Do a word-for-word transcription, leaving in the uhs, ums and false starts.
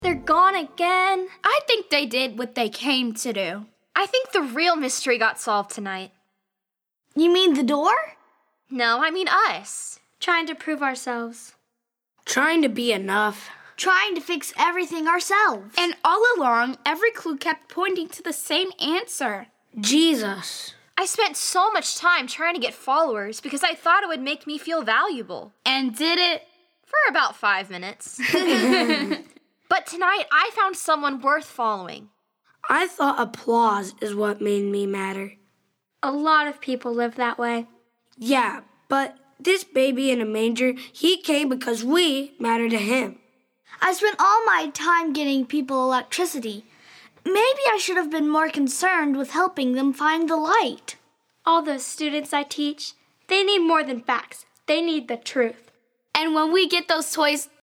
They're gone again. I think they did what they came to do. I think the real mystery got solved tonight. You mean the door? No, I mean us. Trying to prove ourselves. Trying to be enough. Trying to fix everything ourselves. And all along, every clue kept pointing to the same answer. Jesus. I spent so much time trying to get followers because I thought it would make me feel valuable. And did it? For about five minutes. But tonight, I found someone worth following. I thought applause is what made me matter. A lot of people live that way. Yeah, but this baby in a manger, he came because we matter to him. I spent all my time getting people electricity. Maybe I should have been more concerned with helping them find the light. All those students I teach, they need more than facts. They need the truth. And when we get those toys,